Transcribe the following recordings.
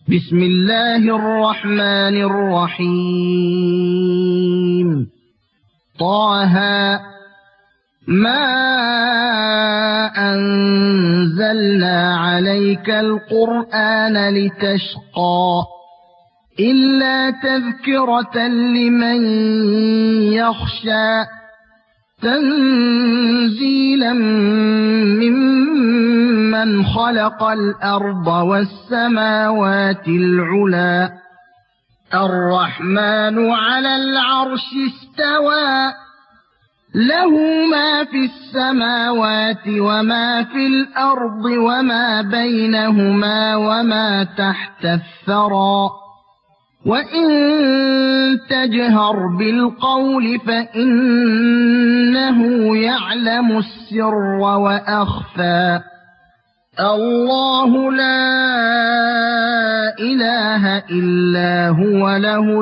بسم الله الرحمن الرحيم. طه ما أنزلنا عليك القرآن لتشقى إلا تذكرة لمن يخشى تنزيلا ممن خلق الأرض والسماوات العلى الرحمن على العرش استوى له ما في السماوات وما في الأرض وما بينهما وما تحت الثرى وإن تجهر بالقول فإنه يعلم السر وأخفى الله لا إله إلا هو له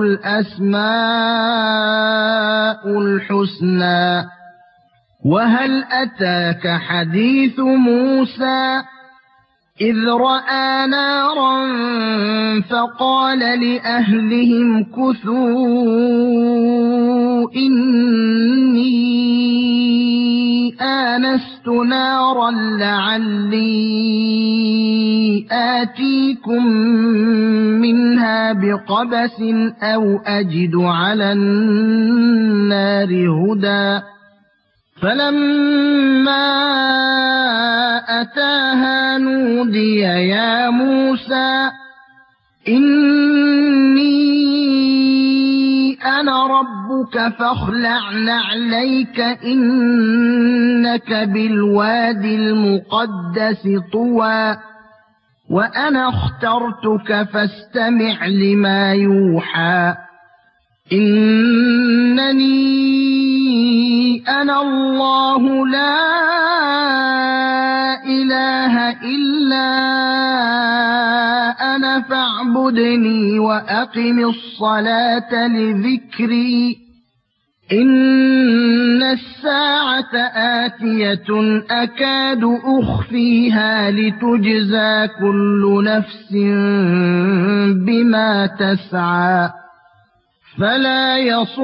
الأسماء الحسنى وهل أتاك حديث موسى إذ رأى نارا فقال لأهلهم كثوا إني آنست نارا لعلي آتيكم منها بقبس أو أجد على النار هدى فلما أتاها نودي يا موسى إني أنا ربك فاخلع نعليك إنك بالوادي المقدس طوى وأنا اخترتك فاستمع لما يوحى إنني أنا الله لا إله إلا أنا فاعبدني وأقم الصلاة لذكري إن الساعة آتية أكاد أخفيها لتجزى كل نفس بما تسعى فلا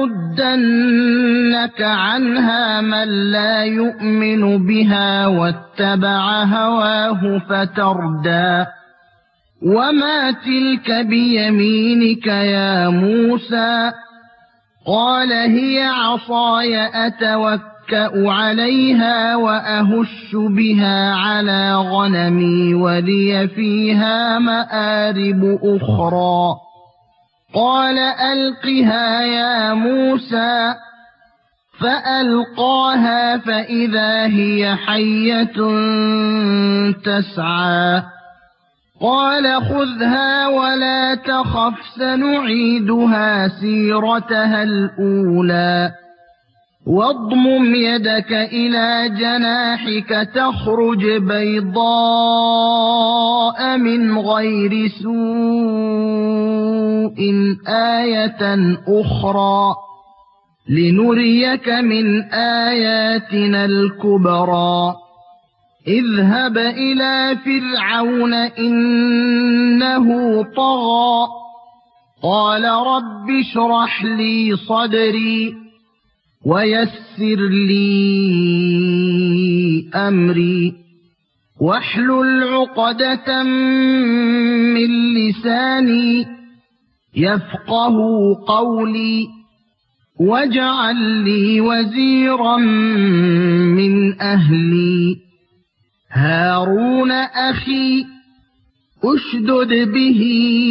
يصدنك عنها من لا يؤمن بها واتبع هواه فتردى وما تلك بيمينك يا موسى قال هي عصاي أتوكأ عليها وأهش بها على غنمي ولي فيها مآرب أخرى قال ألقها يا موسى فألقاها فإذا هي حية تسعى قال خذها ولا تخف سنعيدها سيرتها الأولى واضمم يدك إلى جناحك تخرج بيضاء من غير سوء آية أخرى لنريك من آياتنا الكبرى اذهب إلى فرعون إنه طغى قال رب اشرح لي صدري ويسر لي أمري واحلل عقدة من لساني يفقه قولي واجعل لي وزيرا من أهلي هارون أخي أشدد به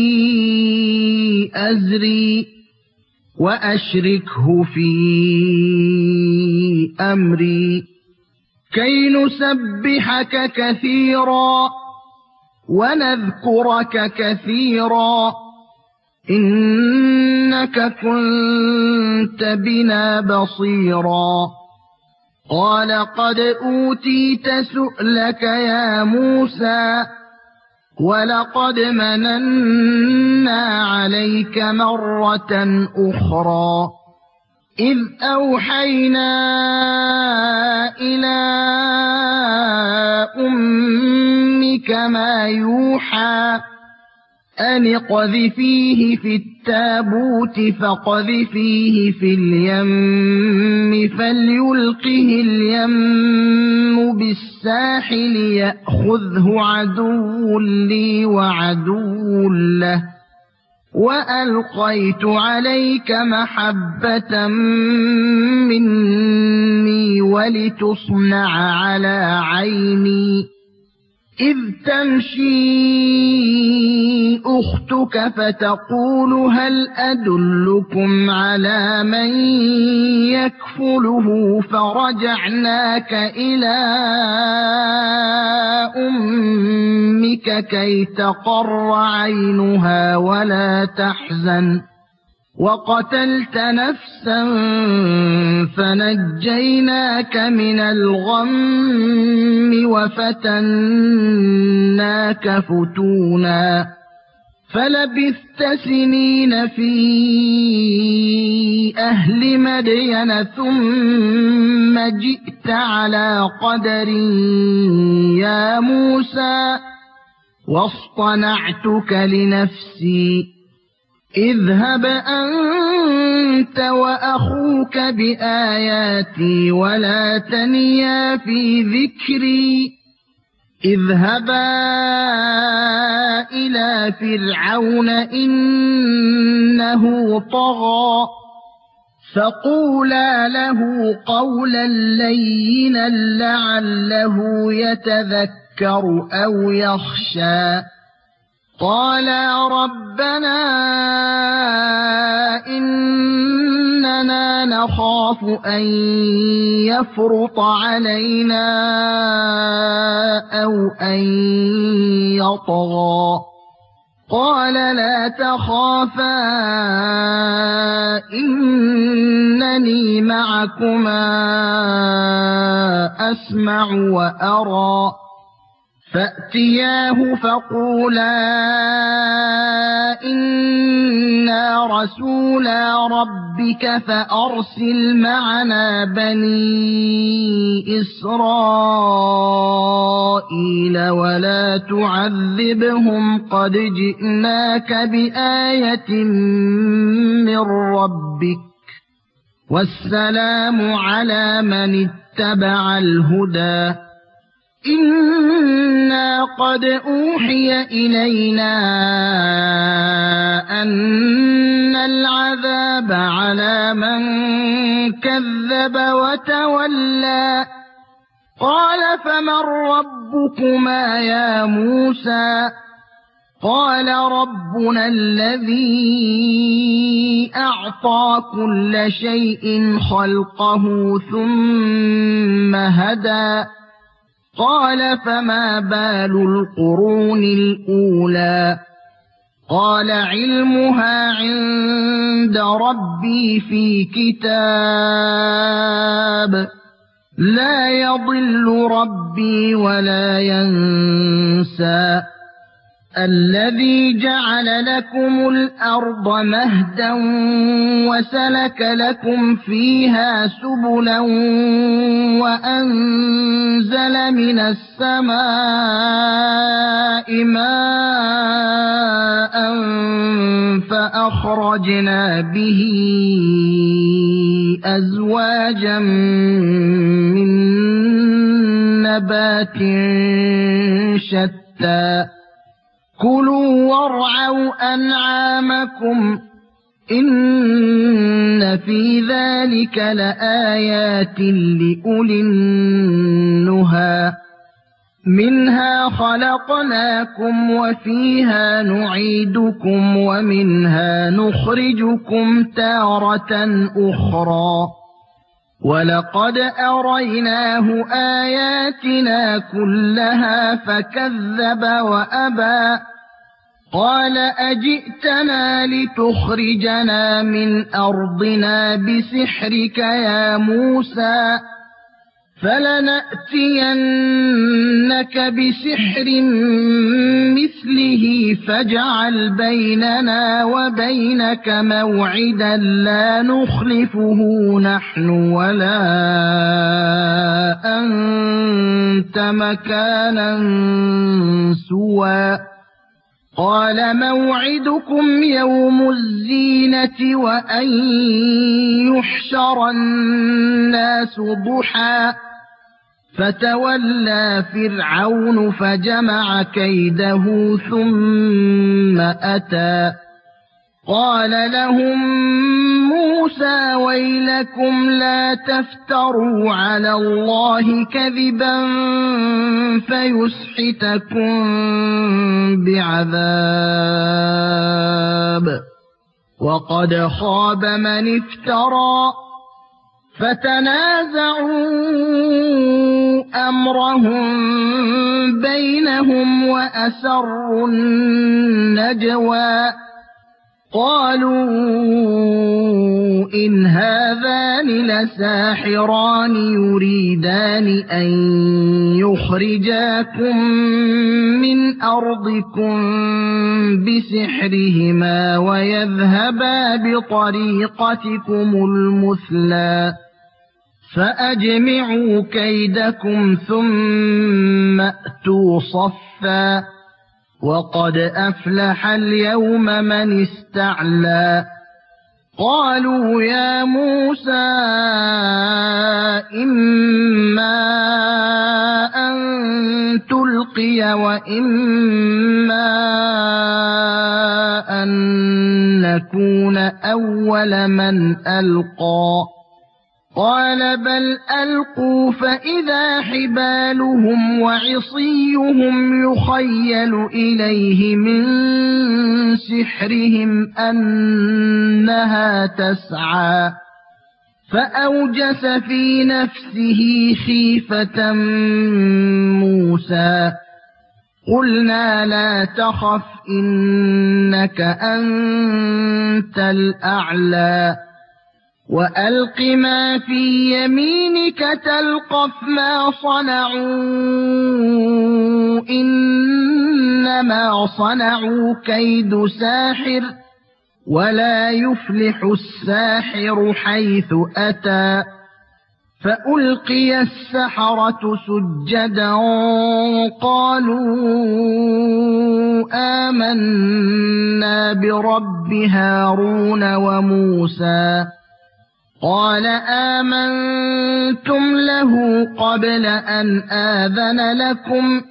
أزري وأشركه في أمري كي نسبحك كثيرا ونذكرك كثيرا إنك كنت بنا بصيرا قال قد أوتيت سؤلك يا موسى ولقد مننا عليك مرة أخرى إذ أوحينا إلى أمك ما يوحى أن اقذفيه في التابوت فاقذفيه في اليم فليلقه اليم بالساحل يأخذه عدو لي وعدو له وألقيت عليك محبة مني ولتصنع على عيني إذ تمشي أختك فتقول هل أدلكم على من يكفله فرجعناك إلى أمك كي تقر عينها ولا تحزن وقتلت نفسا فنجيناك من الغم وفتناك فتونا فلبثت سنين في أهل مدين ثم جئت على قدر يا موسى واصطنعتك لنفسي اذهب أنت وأخوك بآياتي ولا تنيا في ذكري اذهبا إلى فرعون إنه طغى فقولا له قولا لينا لعله يتذكر أو يخشى قالا ربنا إننا نخاف أن يفرط علينا أو أن يطغى قال لا تخافا إنني معكما أسمع وأرى فأتياه فقولا إنا رسولا ربك فأرسل معنا بني إسرائيل ولا تعذبهم قد جئناك بآية من ربك والسلام على من اتبع الهدى إنا قد أوحي إلينا أن العذاب على من كذب وتولى قال فمن ربكما يا موسى قال ربنا الذي أعطى كل شيء خلقه ثم هدى قال فما بال القرون الأولى قال علمها عند ربي في كتاب لا يضل ربي ولا ينسى الذي جعل لكم الأرض مهدا وسلك لكم فيها سبلا وأنزل من السماء ماء فأخرجنا به أزواجا من نبات شتى كلوا وارعوا أنعامكم إن في ذلك لآيات لأولي النهى منها خلقناكم وفيها نعيدكم ومنها نخرجكم تارة أخرى ولقد أريناه آياتنا كلها فكذب وأبى قال أجئتنا لتخرجنا من أرضنا بسحرك يا موسى فلنأتينك بسحر مثله فاجعل بيننا وبينك موعدا لا نخلفه نحن ولا أنت مكانا سوى قال موعدكم يوم الزينة وأن يحشر الناس ضحى فتولى فرعون فجمع كيده ثم أتى قال لهم موسى ويلكم لا تفتروا على الله كذبا فيسحتكم بعذاب وقد خاب من افترى فتنازعوا أمرهم بينهم وأسروا النجوى قالوا إن هذان لساحران يريدان أن يخرجاكم من أرضكم بسحرهما ويذهبا بطريقتكم المثلى فأجمعوا كيدكم ثم أتوا صفا وقد أفلح اليوم من استعلى قالوا يا موسى إما أن تلقي وإما أن نكون أول من ألقى قال بل ألقوا فإذا حبالهم وعصيهم يخيل إليه من سحرهم أنها تسعى فأوجس في نفسه خيفة موسى قلنا لا تخف إنك أنت الأعلى وألق ما في يمينك تلقف ما صنعوا إنما صنعوا كيد ساحر ولا يفلح الساحر حيث أتى فألقي السحرة سجدا قالوا آمنا برب هارون وموسى قال آمنتم له قبل أن آذن لكم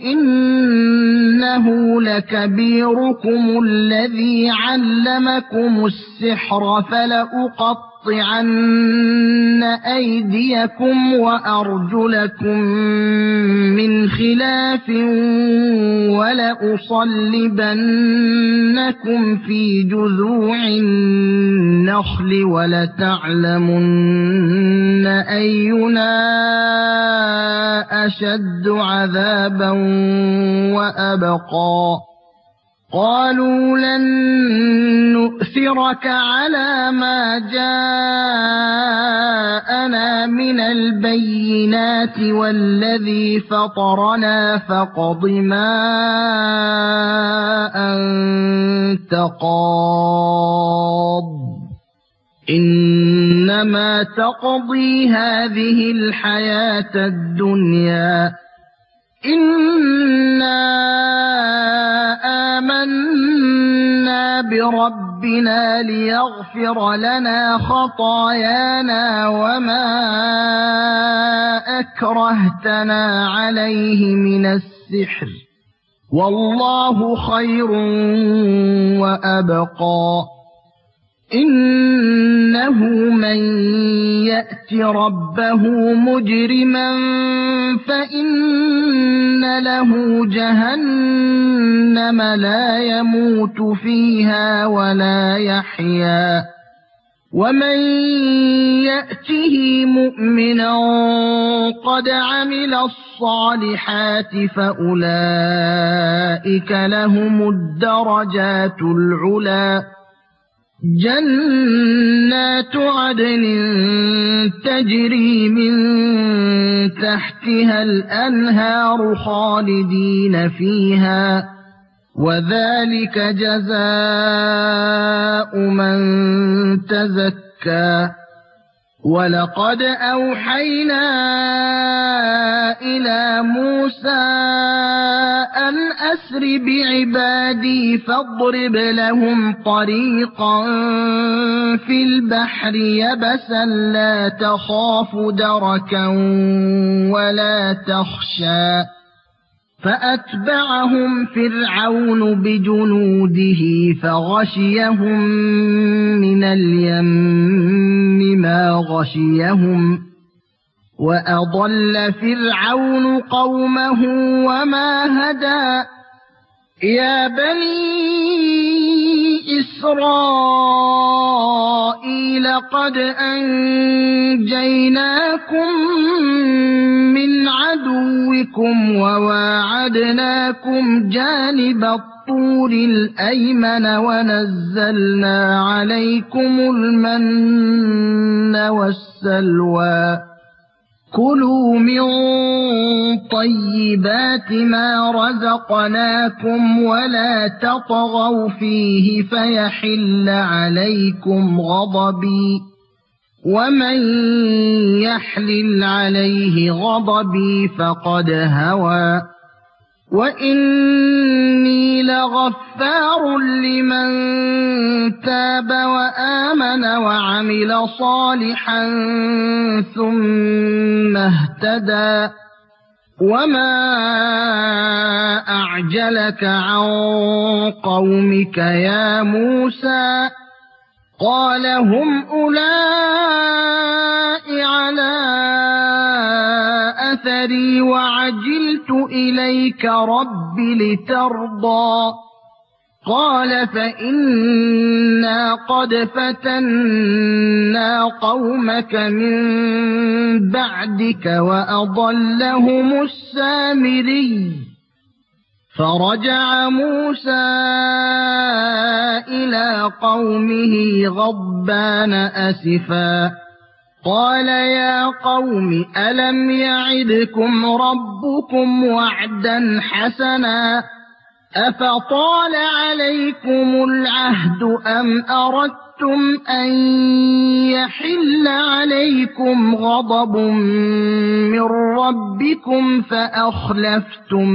إنه لكبيركم الذي علمكم السحر فلأقطعن أيديكم وأرجلكم من خلاف ولأصلبنكم في جذوع النخل ولتعلمن أينا أشد عذابا وأبقى قالوا لن نؤثرك على ما جاءنا من البينات والذي فطرنا فاقض ما أنت قاض إنما تقضي هذه الحياة الدنيا إنا آمنا بربنا ليغفر لنا خطايانا وما أكرهتنا عليه من السحر والله خير وأبقى إنه من يأت ربه مجرما فإن له جهنم لا يموت فيها ولا يحيا ومن يأته مؤمنا قد عمل الصالحات فأولئك لهم الدرجات العلى جنات عدن تجري من تحتها الأنهار خالدين فيها وذلك جزاء من تزكى ولقد أوحينا إلى موسى أن أسر بعبادي فاضرب لهم طريقا في البحر يبسا لا تخاف دركا ولا تخشى فأتبعهم فرعون بجنوده فغشيهم من اليم ما غشيهم وأضل فرعون قومه وما هدى يا بني إسرائيل قد أنجيناكم من عدوكم وواعدناكم جانب الطور الأيمن ونزلنا عليكم المن والسلوى كلوا من طيبات ما رزقناكم ولا تطغوا فيه فيحل عليكم غضبي ومن يحلل عليه غضبي فقد هوى وإني لغفار لمن تاب وآمن وعمل صالحا ثم اهتدى وما أعجلك عن قومك يا موسى قال هم أولئك على أثري وعجلت إليك رب لترضى قال فإنا قد فتنا قومك من بعدك وأضلهم السامري فرجع موسى إلى قومه غضبان أسفا قال يا قوم ألم يعدكم ربكم وعدا حسنا أفطال عليكم العهد أم أردتم أن يحل عليكم غضب من ربكم فأخلفتم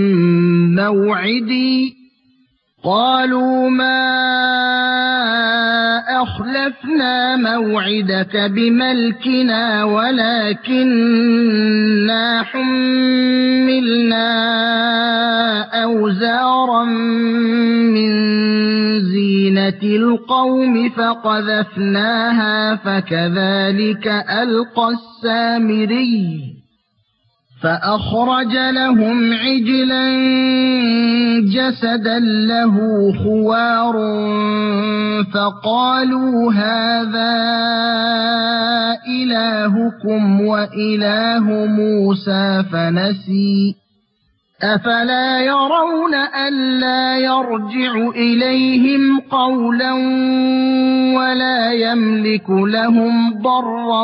موعدي قالوا ما أخلفنا موعدك بملكنا ولكننا حملنا أوزارا من زينة القوم فقذفناها فكذلك ألقى السامري فأخرج لهم عجلا جسدا له خوار فقالوا هذا إلهكم وإله موسى فنسي أفلا يرون ألا يرجع إليهم قولا ولا يملك لهم ضرا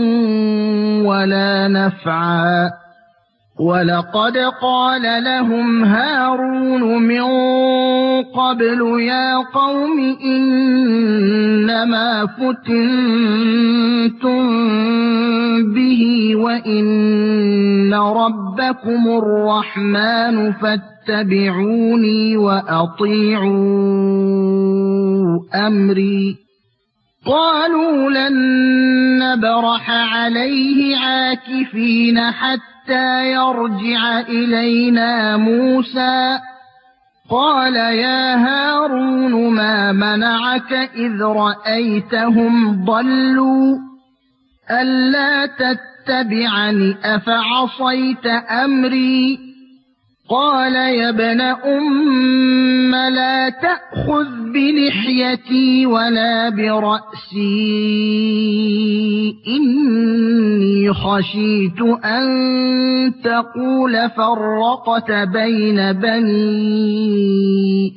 ولا نفعا ولقد قال لهم هارون من قبل يا قوم إنما فتنتم به وإن ربكم الرحمن فاتبعوني وأطيعوا أمري قالوا لن نبرح عليه عاكفين حتى يرجع إلينا موسى قال يا هارون ما منعك إذ رأيتهم ضلوا ألا تتبعني أفعصيت أمري قال يا ابن أم لا تأخذ بلحيتي ولا برأسي إني خشيت أن تقول فرقت بين بني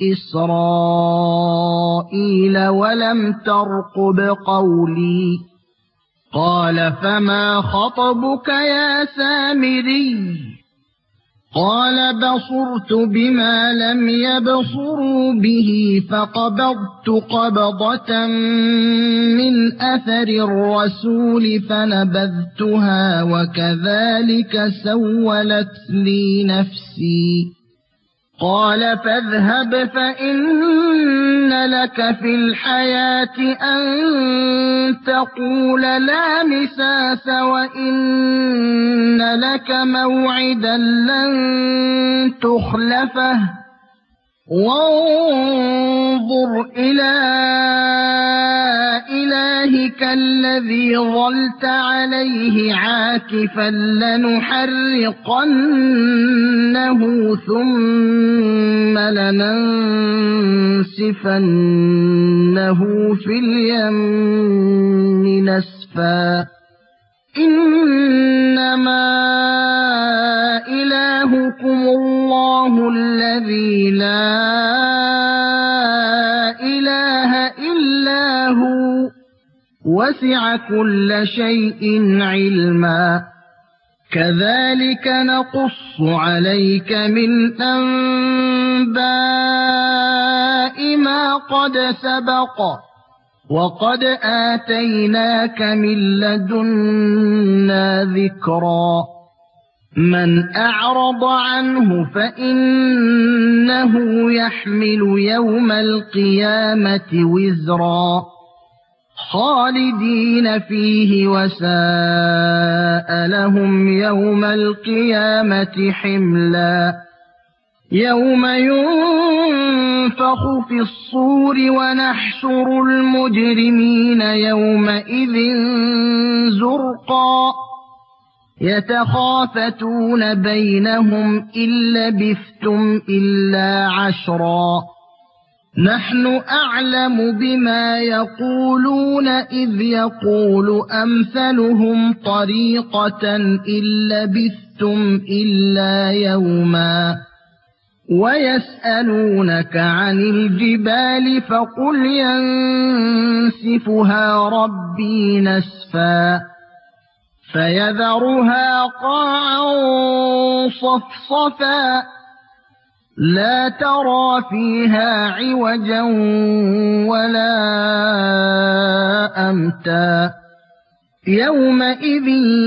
إسرائيل ولم ترقب قولي قال فما خطبك يا سامري قال بصرت بما لم يبصروا به فقبضت قبضة من أثر الرسول فنبذتها وكذلك سولت لي نفسي قال فاذهب فإن لك في الحياة أن تقول لا مساس وإن لك موعدا لن تخلفه وانظر إلى إلهك الذي ظلت عليه عاكفا لنحرقنه ثم لننسفنه في اليم نسفا إنما إلهكم الله الذي لا إله إلا هو وسع كل شيء علما كذلك نقص عليك من أنباء ما قد سبق وقد آتيناك من لدنا ذكرا من أعرض عنه فإنه يحمل يوم القيامة وزرا خالدين فيه وساء لهم يوم القيامة حملا يوم ينفخ في الصور ونحشر المجرمين يومئذ زرقا يتخافتون بينهم إن لبثتم إلا عشرا نحن أعلم بما يقولون إذ يقول أمثلهم طريقة إن لبثتم إلا يوما ويسألونك عن الجبال فقل ينسفها ربي نسفا فيذرها قاعا صفصفا لا ترى فيها عوجا ولا أمتا يومئذ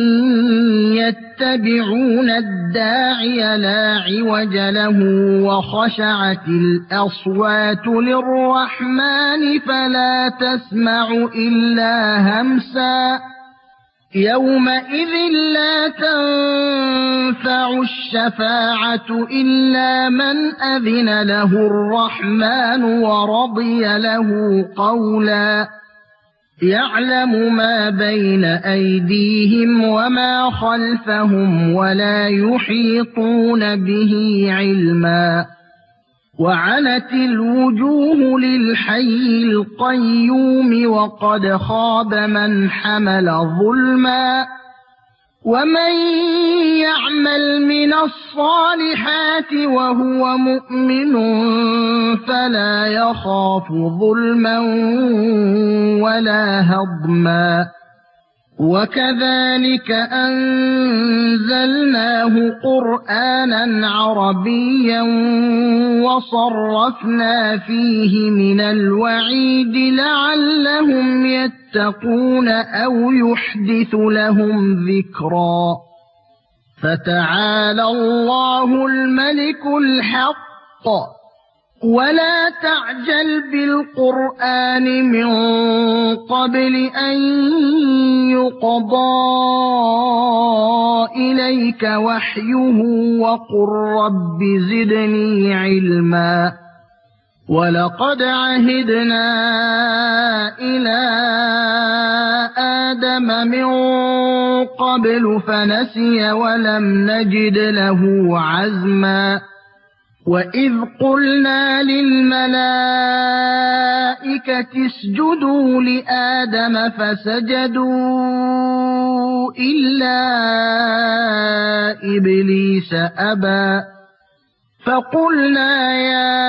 يتبعون الداعي لا عوج له وخشعت الأصوات للرحمن فلا تسمع إلا همسا يومئذ لا تنفع الشفاعة إلا من أذن له الرحمن ورضي له قولا يعلم ما بين أيديهم وما خلفهم ولا يحيطون به علما وعنت الوجوه للحي القيوم وقد خاب من حمل ظلما ومن يعمل من الصالحات وهو مؤمن فلا يخاف ظلما ولا هضما وكذلك أنزلناه قرآنا عربيا وصرفنا فيه من الوعيد لعلهم يتقون أو يحدث لهم ذكرا فتعالى الله الملك الحق ولا تعجل بالقرآن من قبل أن يقضى إليك وحيه وقل رب زدني علما ولقد عهدنا إلى آدم من قبل فنسي ولم نجد له عزما وإذ قلنا للملائكة اسجدوا لآدم فسجدوا إلا إبليس أبى فقلنا يا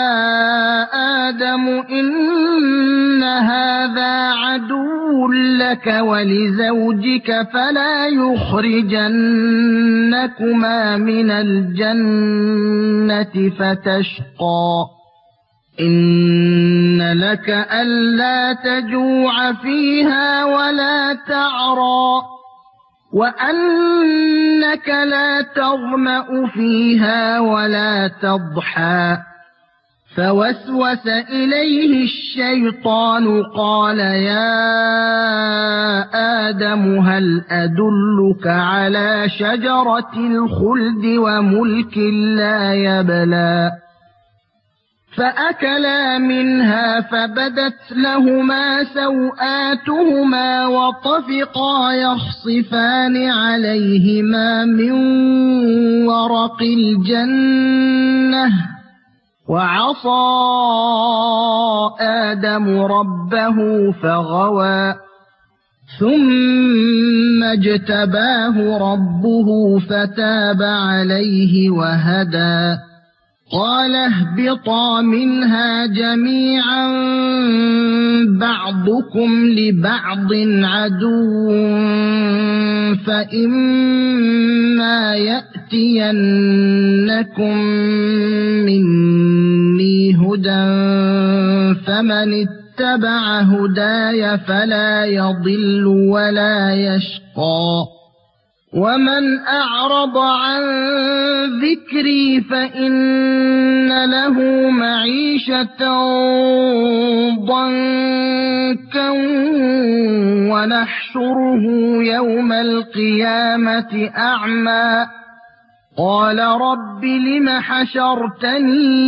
آدم إن هذا عدو لك ولزوجك فلا يخرجنكما من الجنة فتشقى إن لك ألا تجوع فيها ولا تعرى وأنك لا تظمأ فيها ولا تضحى فوسوس إليه الشيطان قال يا آدم هل أدلك على شجرة الخلد وملك لا يبلى فأكلا منها فبدت لهما سوآتهما وطفقا يخصفان عليهما من ورق الجنة وعصى آدم ربه فغوى ثم اجتباه ربه فتاب عليه وهدى قال اهبطا منها جميعا بعضكم لبعض عدو فإما يأتينكم مني هدى فمن اتبع هداي فلا يضل ولا يشقى ومن أعرض عن ذكري فإن له معيشة ضنكا ونحشره يوم القيامة أعمى قال رب لم حشرتني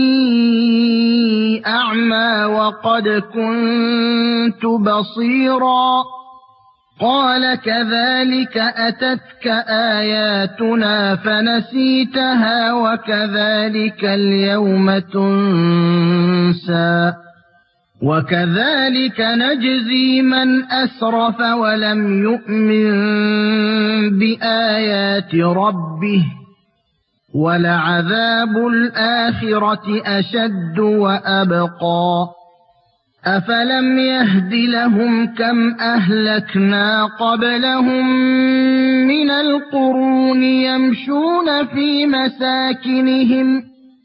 أعمى وقد كنت بصيرا قال كذلك أتتك آياتنا فنسيتها وكذلك اليوم تنسى وكذلك نجزي من أسرف ولم يؤمن بآيات ربه ولعذاب الآخرة أشد وأبقى أفلم يهد لهم كم أهلكنا قبلهم من القرون يمشون في مساكنهم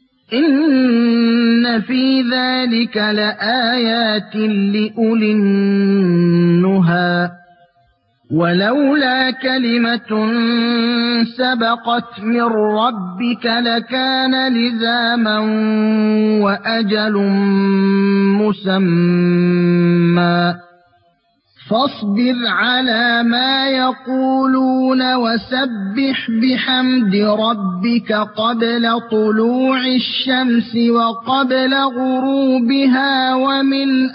إن في ذلك لآيات لأولي النهى ولولا كلمة سبقت من ربك لكان لزاما وأجل مسمى فاصبر على ما يقولون وسبح بحمد ربك قبل طلوع الشمس وقبل غروبها ومن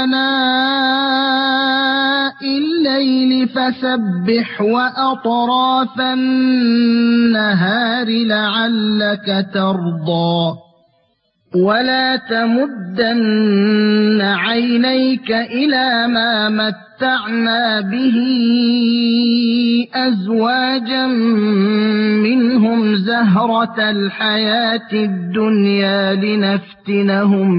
آناء الليل فسبح وأطراف النهار لعلك ترضى ولا تمدن عينيك إلى ما متعنا به أزواجا منهم زهرة الحياة الدنيا لنفتنهم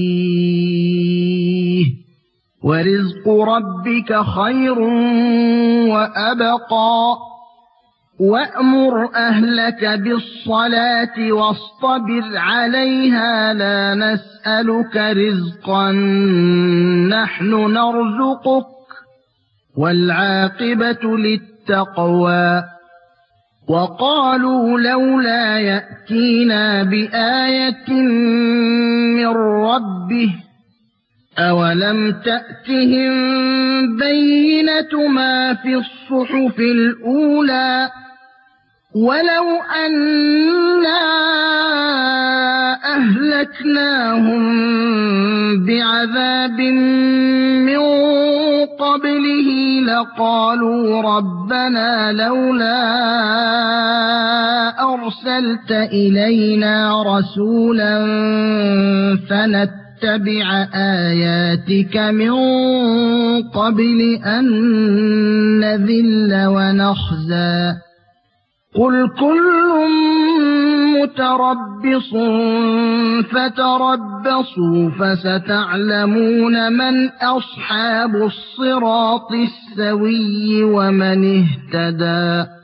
فيه ورزق ربك خير وأبقى وأمر أهلك بالصلاة واصطبر عليها لا نسألك رزقا نحن نرزقك والعاقبة للتقوى وقالوا لولا يأتينا بآية من ربه أولم تأتهم بينة ما في الصحف الأولى ولو أنا أهلكناهم بعذاب من قبله لقالوا ربنا لولا أرسلت إلينا رسولا فنتبع آياتك من قبل أن نذل ونخزى قل كل متربص فتربصوا فستعلمون من أصحاب الصراط السوي ومن اهتدى.